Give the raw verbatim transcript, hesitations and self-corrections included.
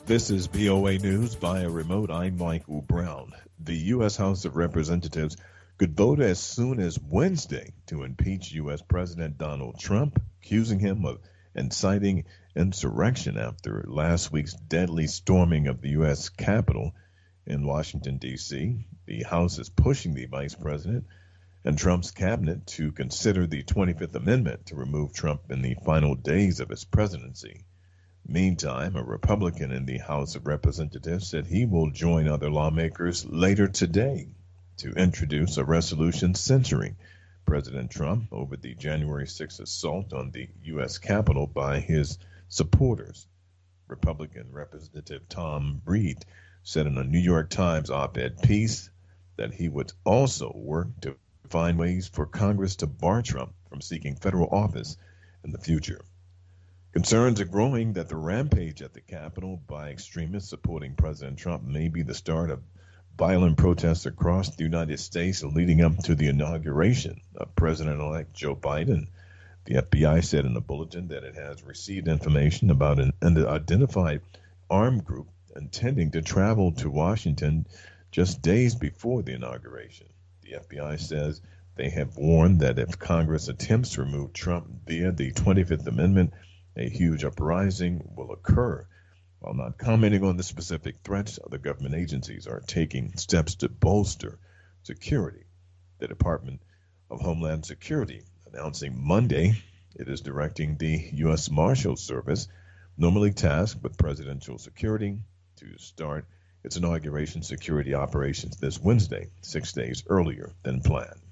This is B O A News via remote. I'm Michael Brown. The U S. House of Representatives could vote as soon as Wednesday to impeach U S. President Donald Trump, accusing him of inciting insurrection after last week's deadly storming of the U S. Capitol in Washington, D C. The House is pushing the Vice President and Trump's cabinet to consider the twenty-fifth Amendment to remove Trump in the final days of his presidency. Meantime, a Republican in the House of Representatives said he will join other lawmakers later today to introduce a resolution censuring President Trump over the January sixth assault on the U S. Capitol by his supporters. Republican Representative Tom Breed said in a New York Times op-ed piece that he would also work to find ways for Congress to bar Trump from seeking federal office in the future. Concerns are growing that the rampage at the Capitol by extremists supporting President Trump may be the start of violent protests across the United States leading up to the inauguration of President-elect Joe Biden. The F B I said in a bulletin that it has received information about an unidentified armed group intending to travel to Washington just days before the inauguration. The F B I says they have warned that if Congress attempts to remove Trump via the twenty-fifth Amendment, a huge uprising will occur. While not commenting on the specific threats, other government agencies are taking steps to bolster security. The Department of Homeland Security announcing Monday it is directing the U S. Marshals Service, normally tasked with presidential security, to start its inauguration security operations this Wednesday, six days earlier than planned.